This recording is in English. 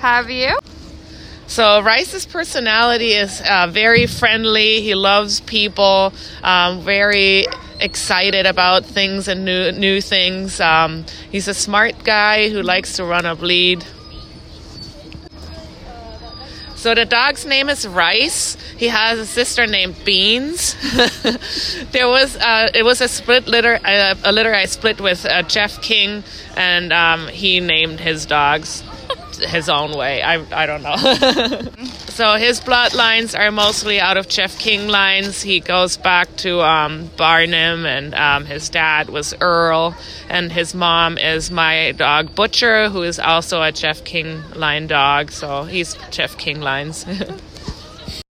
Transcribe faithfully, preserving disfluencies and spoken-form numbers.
Have you? So Rice's personality is uh, very friendly. He loves people, um, very excited about things and new new things. Um, he's a smart guy who likes to run a bleed. So the dog's name is Rice. He has a sister named Beans. there was uh, it was a split litter, uh, a litter I split with uh, Jeff King, and um, he named his dogs his own way. I I don't know. So his bloodlines are mostly out of Jeff King lines. He goes back to um, Barnum, and um, his dad was Earl, and his mom is my dog Butcher, who is also a Jeff King line dog. So he's Jeff King lines.